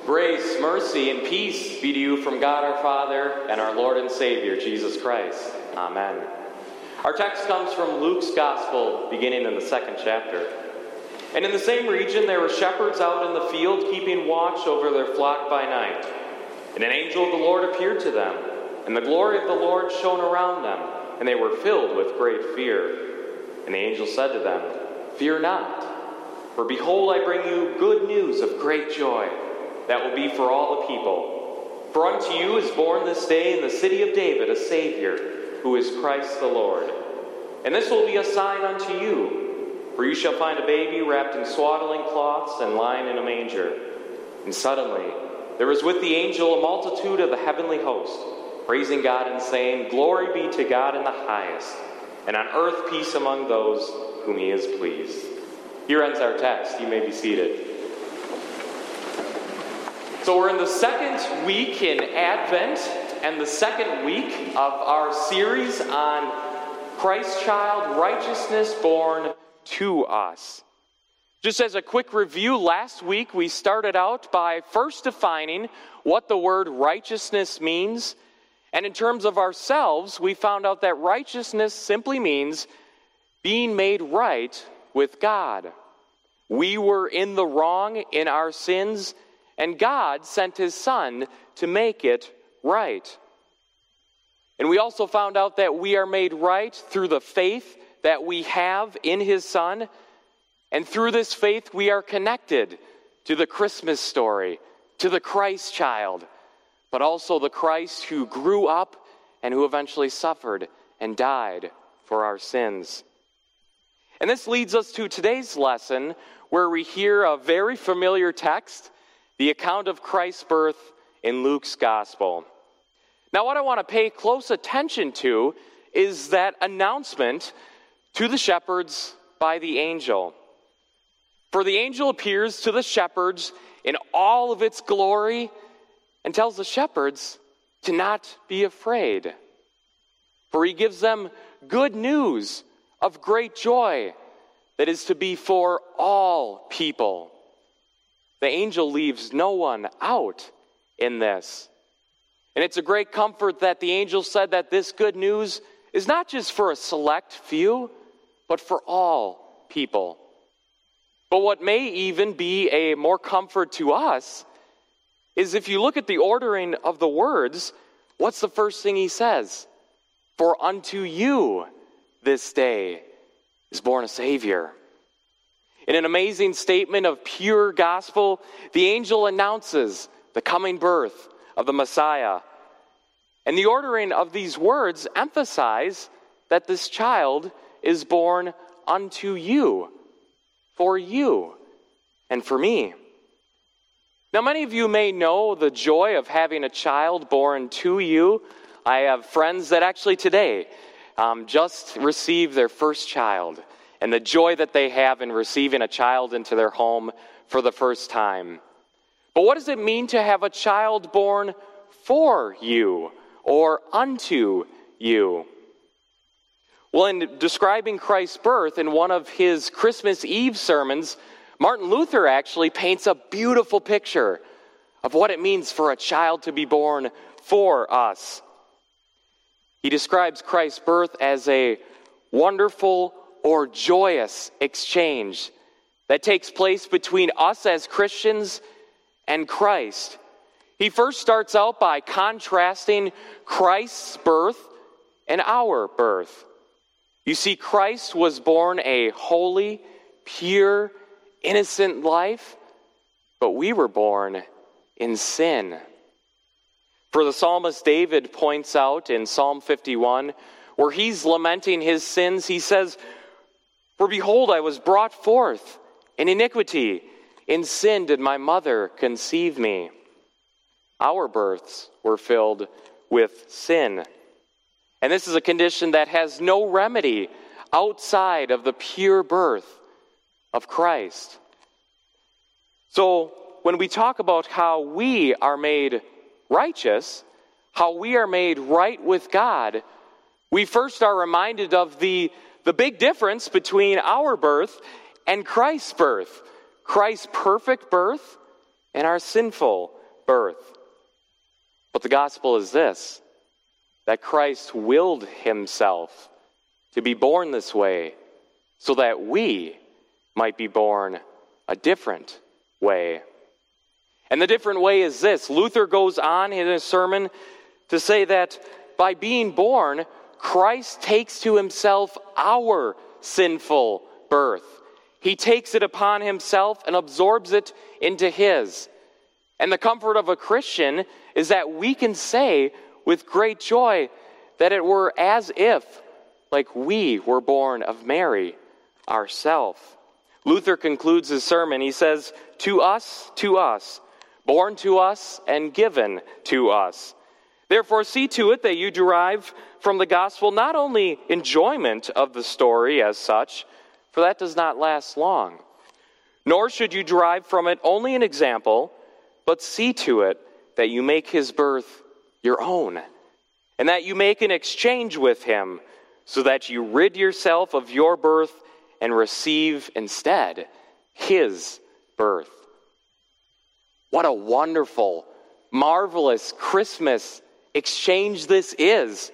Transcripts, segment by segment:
Grace, mercy, and peace be to you from God our Father and our Lord and Savior, Jesus Christ. Amen. Our text comes from Luke's Gospel, beginning in the 2nd chapter. And in the same region there were shepherds out in the field, keeping watch over their flock by night. And an angel of the Lord appeared to them, and the glory of the Lord shone around them, and they were filled with great fear. And the angel said to them, "Fear not, for behold, I bring you good news of great joy, that will be for all the people. For unto you is born this day in the city of David a Savior, who is Christ the Lord. And this will be a sign unto you, for you shall find a baby wrapped in swaddling cloths and lying in a manger." And suddenly there was with the angel a multitude of the heavenly host, praising God and saying, "Glory be to God in the highest, and on earth peace among those whom he is pleased." Here ends our text. You may be seated. So we're in the second week in Advent and the second week of our series on Christ child, righteousness born to us. Just as a quick review, last week we started out by first defining what the word righteousness means. And in terms of ourselves, we found out that righteousness simply means being made right with God. We were in the wrong in our sins, and God sent his Son to make it right. And we also found out that we are made right through the faith that we have in his Son. And through this faith, we are connected to the Christmas story, to the Christ child, but also the Christ who grew up and who eventually suffered and died for our sins. And this leads us to today's lesson, where we hear a very familiar text, the account of Christ's birth in Luke's Gospel. Now, what I want to pay close attention to is that announcement to the shepherds by the angel. For the angel appears to the shepherds in all of its glory and tells the shepherds to not be afraid. For he gives them good news of great joy that is to be for all people. The angel leaves no one out in this. And it's a great comfort that the angel said that this good news is not just for a select few, but for all people. But what may even be a more comfort to us is if you look at the ordering of the words, what's the first thing he says? "For unto you this day is born a Savior." In an amazing statement of pure gospel, the angel announces the coming birth of the Messiah. And the ordering of these words emphasize that this child is born unto you, for you, and for me. Now, many of you may know the joy of having a child born to you. I have friends that actually today just received their first child, and the joy that they have in receiving a child into their home for the first time. But what does it mean to have a child born for you or unto you? Well, in describing Christ's birth in one of his Christmas Eve sermons, Martin Luther actually paints a beautiful picture of what it means for a child to be born for us. He describes Christ's birth as a wonderful or joyous exchange that takes place between us as Christians and Christ. He first starts out by contrasting Christ's birth and our birth. You see, Christ was born a holy, pure, innocent life, but we were born in sin. For the psalmist David points out in Psalm 51, where he's lamenting his sins, he says, "For behold, I was brought forth in iniquity. In sin did my mother conceive me." Our births were filled with sin. And this is a condition that has no remedy outside of the pure birth of Christ. So when we talk about how we are made righteous, how we are made right with God, we first are reminded of the big difference between our birth and Christ's birth. Christ's perfect birth and our sinful birth. But the gospel is this, that Christ willed himself to be born this way so that we might be born a different way. And the different way is this. Luther goes on in his sermon to say that by being born, Christ takes to himself our sinful birth. He takes it upon himself and absorbs it into his. And the comfort of a Christian is that we can say with great joy that it were as if, like we were born of Mary ourselves. Luther concludes his sermon. He says, to us, born to us and given to us. Therefore, see to it that you derive from the gospel not only enjoyment of the story as such, for that does not last long, nor should you derive from it only an example, but see to it that you make his birth your own, and that you make an exchange with him, so that you rid yourself of your birth and receive instead his birth. What a wonderful, marvelous Christmas exchange this is.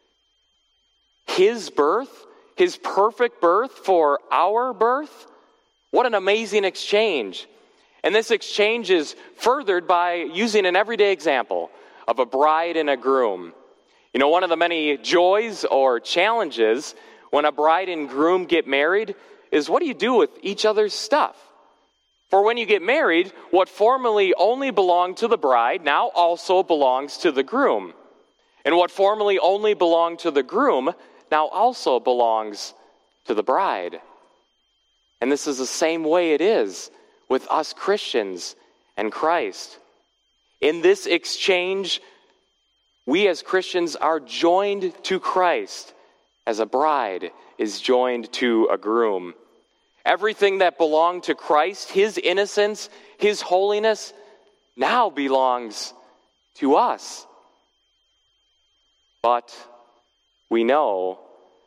His birth, his perfect birth for our birth. What an amazing exchange. And this exchange is furthered by using an everyday example of a bride and a groom. You know, one of the many joys or challenges when a bride and groom get married is what do you do with each other's stuff? For when you get married, what formerly only belonged to the bride now also belongs to the groom. And what formerly only belonged to the groom now also belongs to the bride. And this is the same way it is with us Christians and Christ. In this exchange, we as Christians are joined to Christ as a bride is joined to a groom. Everything that belonged to Christ, his innocence, his holiness, now belongs to us. But we know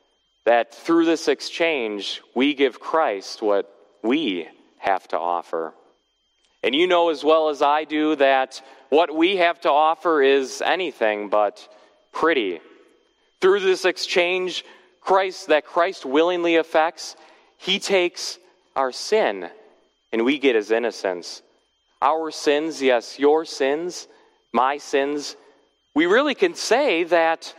that through this exchange, we give Christ what we have to offer. And you know as well as I do that what we have to offer is anything but pretty. Through this exchange, that Christ willingly effects, he takes our sin and we get his innocence. Our sins, yes, your sins, my sins, we really can say that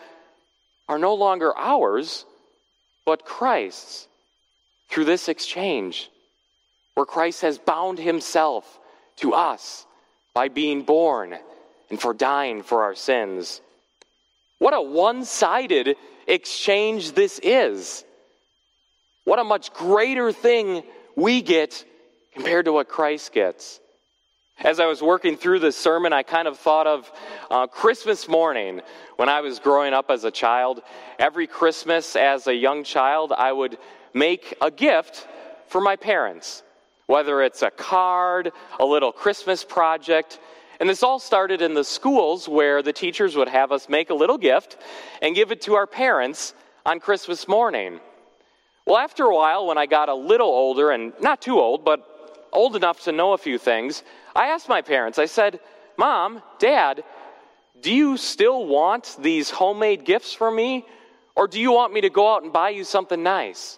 are no longer ours, but Christ's. Through this exchange, where Christ has bound himself to us by being born and for dying for our sins. What a one-sided exchange this is. What a much greater thing we get compared to what Christ gets. As I was working through this sermon, I kind of thought of Christmas morning when I was growing up as a child. Every Christmas as a young child, I would make a gift for my parents, whether it's a card, a little Christmas project. And this all started in the schools where the teachers would have us make a little gift and give it to our parents on Christmas morning. Well, after a while, when I got a little older, and not too old, but old enough to know a few things, I asked my parents, I said, Mom, Dad, do you still want these homemade gifts for me? Or do you want me to go out and buy you something nice?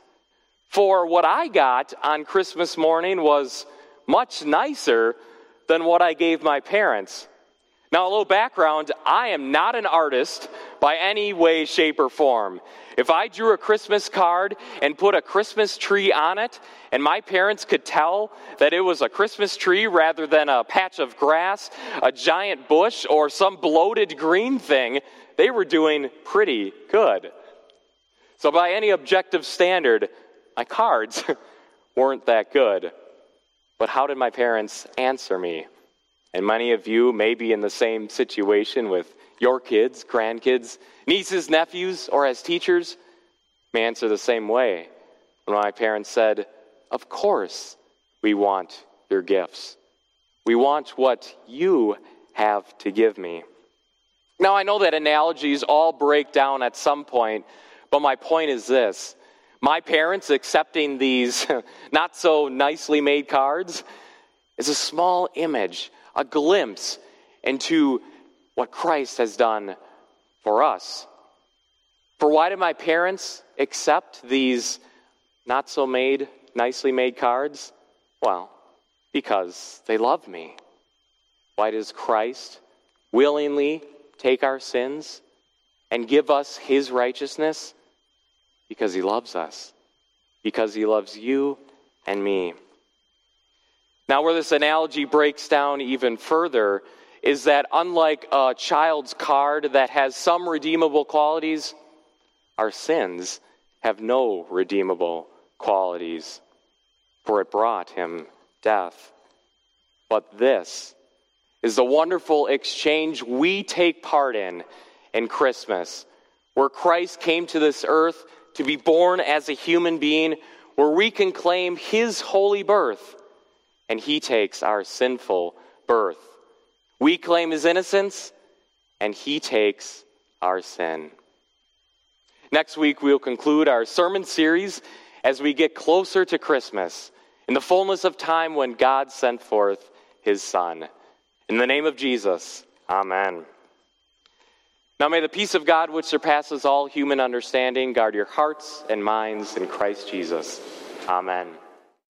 For what I got on Christmas morning was much nicer than what I gave my parents. Now, a little background, I am not an artist by any way, shape, or form. If I drew a Christmas card and put a Christmas tree on it, and my parents could tell that it was a Christmas tree rather than a patch of grass, a giant bush, or some bloated green thing, they were doing pretty good. So by any objective standard, my cards weren't that good. But how did my parents answer me? And many of you may be in the same situation with your kids, grandkids, nieces, nephews, or as teachers, may answer the same way. When my parents said, of course we want your gifts. We want what you have to give me. Now, I know that analogies all break down at some point, but my point is this. My parents accepting these not so nicely made cards is a small image, a glimpse and to what Christ has done for us. For why did my parents accept these not so nicely made cards? Well, because they love me. Why does Christ willingly take our sins and give us his righteousness? Because he loves us. Because he loves you and me. Now, where this analogy breaks down even further is that unlike a child's card that has some redeemable qualities, our sins have no redeemable qualities, for it brought him death. But this is the wonderful exchange we take part in Christmas, where Christ came to this earth to be born as a human being, where we can claim his holy birth, and he takes our sinful birth. We claim his innocence, and he takes our sin. Next week, we'll conclude our sermon series as we get closer to Christmas, in the fullness of time when God sent forth his Son. In the name of Jesus, amen. Now may the peace of God, which surpasses all human understanding, guard your hearts and minds in Christ Jesus. Amen.